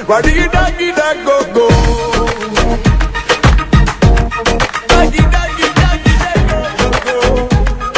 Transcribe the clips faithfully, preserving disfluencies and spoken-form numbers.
Why do you doggy dog go go? Doggy doggy doggy dog go go.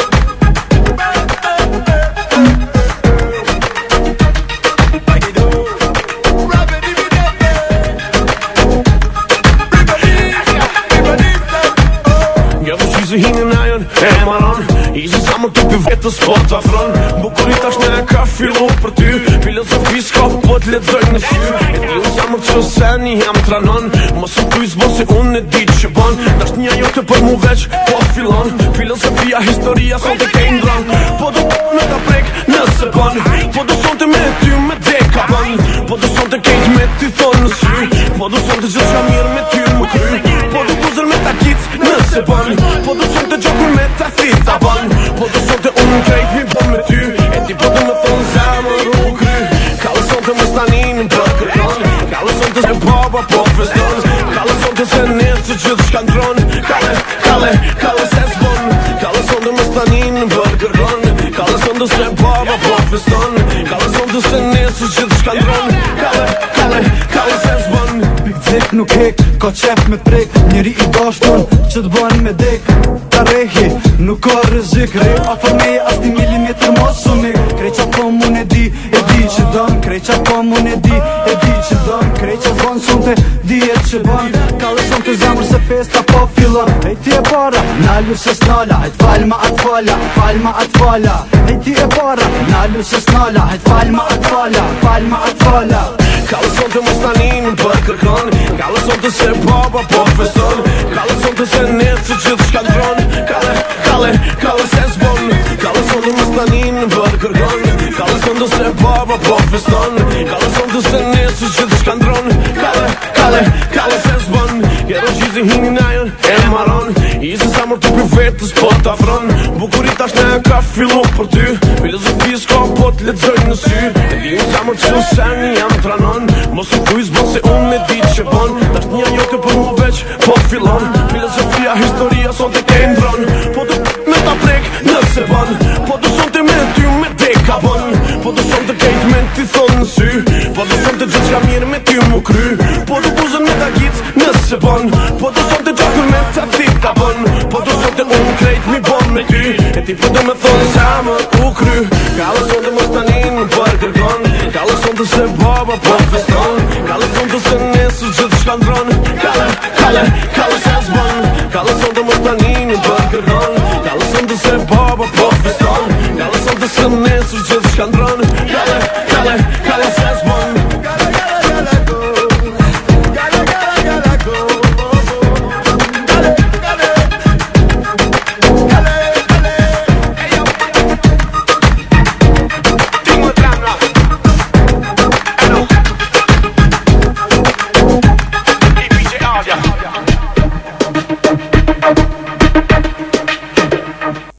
Hinin e maron Ishë sa më të pi vetës po të afron Bukurit ashtë në ka fillu për ty Filozofi s'ka po t'ledzoj në sy E di unë sa më që se një jam tranon Mos më kuj s'bo se unë e di që bon Dasht një ajo të për mu veç po fillon Filosofia, historia, son të kej ndron Po do në ta prek nëse bon Po do son të me ty me deka bon Po do son të kejt me ty thonë në sy Po do son të gjithë shka mirë me ty më kry Po do buzër me ta kic nëse bon Po do son të gjokur me ta thita bon Po do son të unë krejt mi bon me ty E ti po do me thonë zemër u kry Kallë son të më stanin për kërkon Kallë son të se baba po feston Kallë son të se nesë që gjithë shka ndron Kallë, kallë, kallë se s'bon Kallë son të më stanin për kërkon Kallë son të se baba po feston Kallë son të se nesë që gjithë shka ndron Kallë, kallë, kallë se s'bon Zik nuk hek, ka qef me prek Njeri i dashtun që t'ban me dek Ta rehi, nuk ka rëzik Re a fërmeje as ti milimetr mos unik Krej qa kom unë e di, e di që dëm Krej qa kom unë e di, e di që dëm Krej qa zvan son të di e që ban Kallë son të zemër se festa po fillon Hej ti e para, nalu se s'nala Hejt falma atë fala, falma atë fala Hej ti e para, nalu se s'nala Hejt falma atë fala, falma atë fala Kallë son të më stanin për kërkon Kallë son të se baba po feston Kallë son të se nesë që gjithë shka ndron Kallë, kallë, kallë se s'bon Kallë son të më stanin për kërkon Kallë son të se baba po feston Kallë son të se nesë që gjithë shka ndron Kallë, kallë, kallë se s'bon Jero gjizi hinin ajon e maron Isë sa mërë të pi vetës po t'afron Bukurit ashtë në ka fillu për ty Filozofi s'ka po t'ledzoj në sy E di unë sa mërë që se një jam tranon Mos më kuj s'bon se unë e di që bon Dasht një ajote për mu veç po fillon Filosofia, historia, son të kej ndron Po do me ta prek nëse bon Po do son të me ty me deka bon Po do son të kejt me ti thonë në sy Po do son të gjithë shka mirë me ty mu kry Po do buzën me ta gic nëse bon Po do son të gjakur me ta thita bon Po do son të unë krejt mi bon me ty E ti po do me thonë zemër u kry Kallë son të më stanin për kërkon Kallë son të se baba po